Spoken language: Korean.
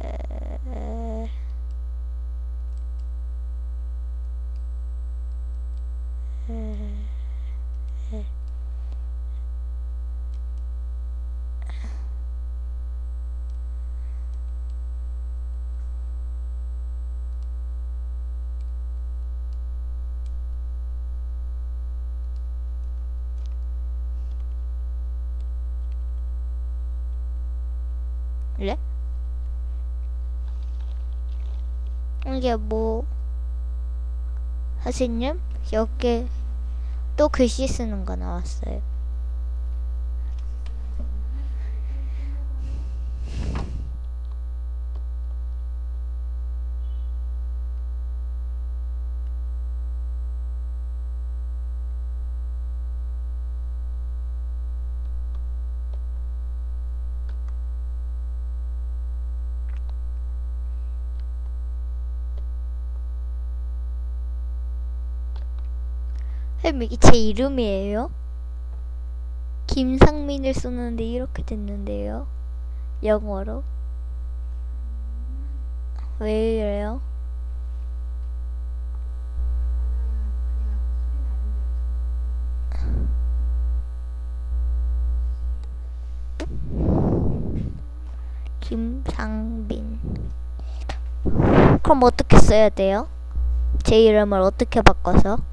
그래? 이게 뭐 선생님 여기 또 글씨 쓰는 거 나왔어요. 선생님 이게 제 이름이에요? 김상민을 썼는데 이렇게 됐는데요. 영어로. 왜 이래요? 김상민. 그럼 어떻게 써야 돼요? 제 이름을 어떻게 바꿔서?